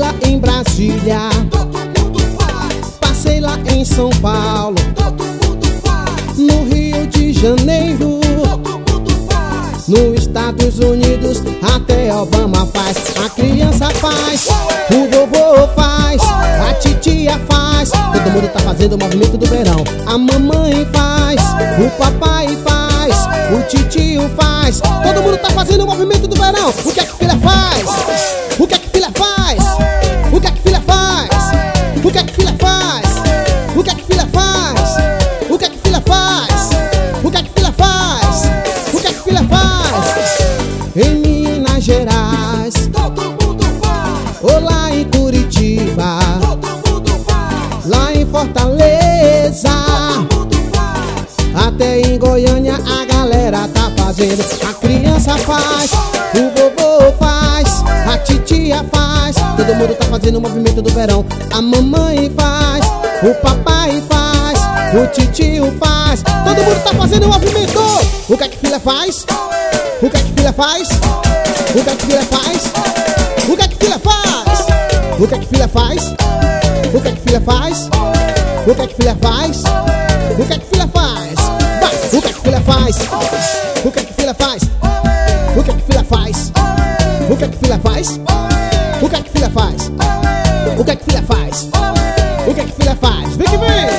lá em Brasília, todo mundo faz. passei lá em São Paulo, Todo mundo faz. no Rio de Janeiro, Todo mundo faz. nos Estados Unidos, até Obama faz. A criança faz, o vovô faz, a titia faz. Todo mundo tá fazendo o movimento do verão. A mamãe faz, o papai faz, o titio faz. Todo mundo tá fazendo o movimento do verão. O que é que filha faz? O que é que filha faz? O que é que filha faz? O que é que filha faz? O que é que filha faz? O que é que filha faz? O que é que filha faz? O que é que filha faz? Em Minas Gerais, Todo mundo faz. ou lá em Curitiba, Todo mundo faz. lá em Fortaleza, Todo mundo faz. até em Goiânia a galera tá fazendo. A criança faz, o vovô faz, a titia faz. Todo mundo tá fazendo o movimento do verão. A mamãe faz, o papai faz, o titio faz. Todo mundo tá fazendo o movimento. O que é que filha faz? O que é que filha faz? O que é que filha faz? O que é que filha faz? O que é que filha faz? O que é que filha faz? O que é que filha faz? O que é que filha faz? Vai! O que é que filha faz? O que é que filha faz? O que é que filha faz? O que é que filha faz? O que é que filha faz? O que é que filha faz? O que é que filha faz? Vem que vem!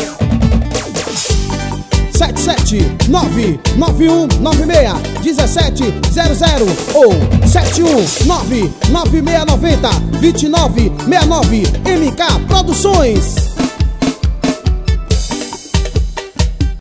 77991961700 ou 71996902969 MK Produções.